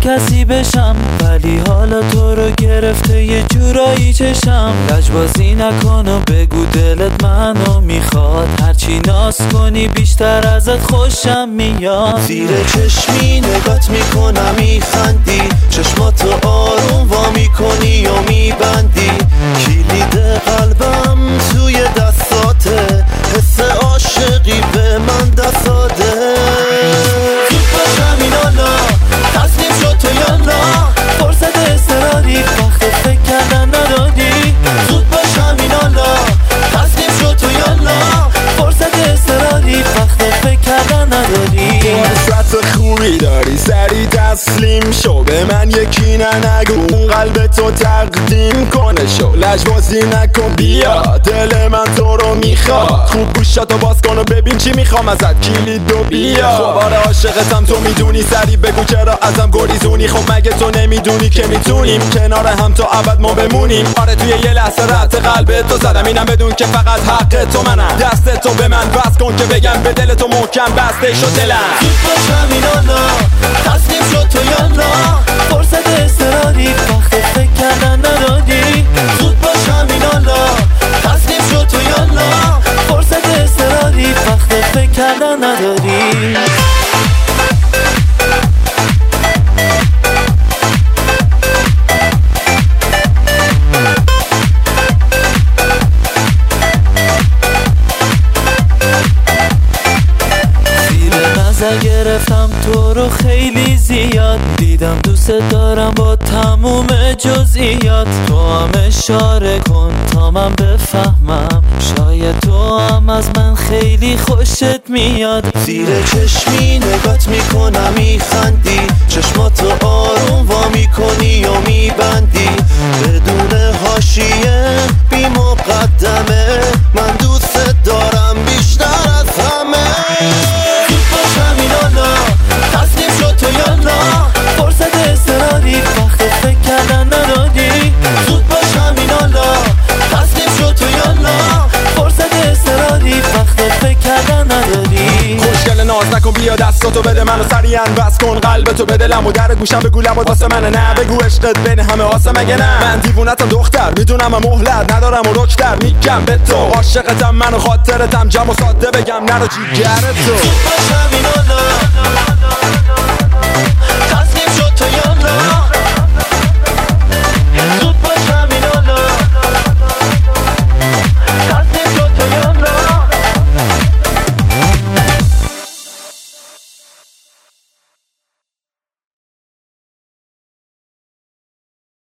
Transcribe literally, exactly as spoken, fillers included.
کسی بشم، ولی حالا تو رو گرفته یه جورایی چشم. لجبازی نکن و بگو دلت منو میخواد، هرچی ناز کنی بیشتر ازت خوشم میاد. زیر چشمی نگات میکنم میخندی، چشماتو آروم وا میکنی و میبندی. کلید قلبم توی دستاته، حس عاشقی به من دست داده. زود باش همین حالا، تصمیم شد تو یا نه، فرصت اضطراری وقت فکر کردن نداری. زود باش همین حالا، تصمیم شد تو یا نه، فرصت اضطراری وقت فکر کردن نداری. فرصت خوبی داری سری تسلیم شو، به من یکی نه نگو اون قلب تو تقدیم کنه شو. لجبازی نکن بیا، دل من تو رو میخواد. خوب گوشاتو باز کن و ببین چی میخوام ازت، کلید و بیا. خب آره عاشقتم تو میدونی، سری بگو چرا ازم گریزونی. خب مگه تو نمیدونی که میتونیم کنار هم تا ابد ما بمونیم. آره توی یه لحظه رد قلب تو زدم، اینم بدون که فقط حق تو منم. دست تو به من بس کن که بگم به دل تو محکم بسته شد دلم. زود باش همین حالا، تصمیم شد تو یا نه، فرصت اضطراری وقت فکر کردن نداری. زود باش همین حالا، تصمیم شد تو یا نه، فرصت اضطراری وقت فکر کردن نداری. نظر گرفتم تو رو خیلی زیاد، دیدم دوست دارم با تموم جزئیات. تو هم اشاره کن تا من بفهمم، شاید تو هم از من خیلی خوشت میاد. زیر چشمی نگات میکنم میخندی، چشماتو آروم وا میکنی و میبندی. بدون حاشیه بی مقدمه، من دوست دارم بیشتر از همه. تصمیم شد تو یا نه، فرصت اضطراری وقت فکر کردن نداری. زود باش همین حالا، تصمیم شد تو یا نه، فرصت اضطراری وقت فکر کردن نداری. خوشگل ناز نکن بیا دستاتو بده منو سریعا بس کن قلبتو به دلم و در گوشم بگو لبات واسه منه. نه بگو عشقت بین همه آسه مگه نه، من دیوونتم دختر میدونم و مهلت ندارم و رکتر میگم به تو عاشقتم من و خاطرتم، جمع و ساده بگم نرو جیگرت تو. زود باش همین حالا،